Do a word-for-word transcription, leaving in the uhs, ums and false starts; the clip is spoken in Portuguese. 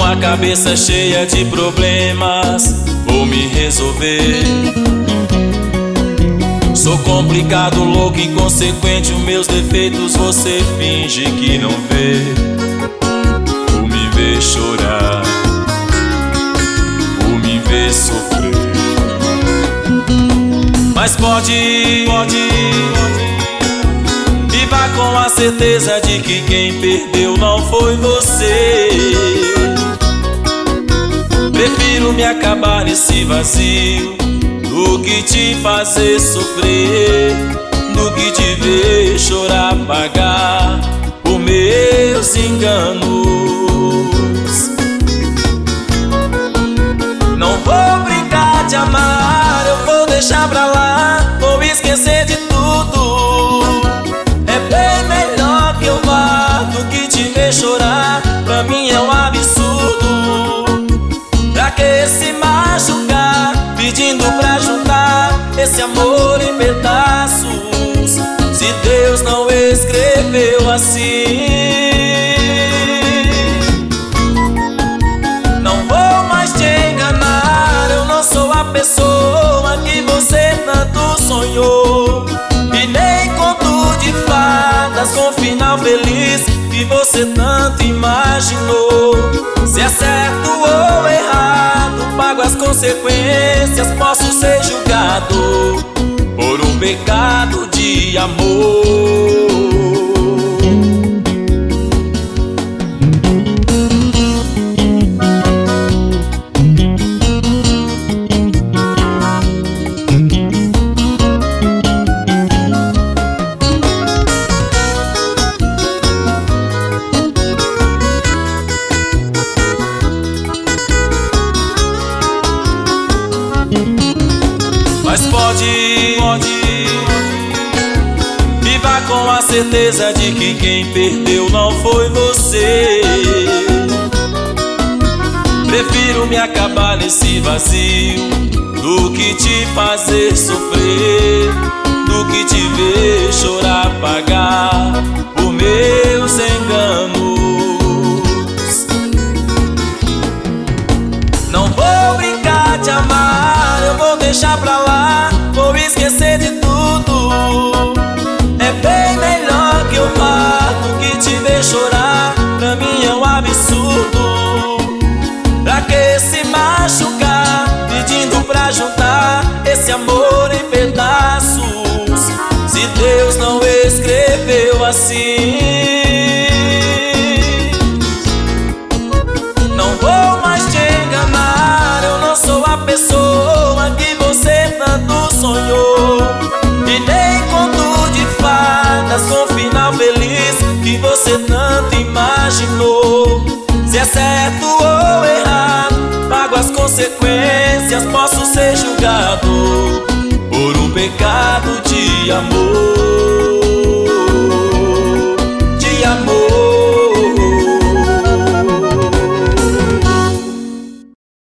a cabeça cheia de problemas, vou me resolver. Sou complicado, louco, inconsequente, os meus defeitos você finge que não vê. Por me ver chorar, por me ver sofrer. Mas pode, pode, viva com a certeza de que quem perdeu não foi você. Prefiro me acabar nesse vazio do que te fazer sofrer, do que te ver chorar, pagar por meus enganos. Não vou brincar de amar, eu vou deixar pra lá, vou esquecer de tudo. É bem melhor que eu vá do que te ver chorar, pra mim é um absurdo. Pra que se machucar, pedindo pra juntar esse amor em pedaços, se Deus não escreveu assim? Não vou mais te enganar, eu não sou a pessoa que você tanto sonhou, e nem conto de fadas com final feliz que você tanto imaginou. Se é certo ou errado, pago as consequências, posso ser julgado por um pecado de amor. Mas pode, pode, viva com a certeza de que quem perdeu não foi você. Prefiro me acabar nesse vazio do que te fazer sofrer, do que te ver chorar, pagar por meus enganos. Não vou brincar de amar, eu vou deixar pra lá, vou esquecer de tudo. É bem melhor que eu vá do que te ver chorar, pra mim é um absurdo. Pra que se machucar, pedindo pra juntar esse amor em pedaços, se Deus não escreveu assim? Não vou mais te enganar, eu não sou a pessoa que você tanto sonhou, e nem conto de fadas com final feliz que você tanto imaginou. Se é certo ou errado, pago as consequências, posso ser julgado por um pecado de amor.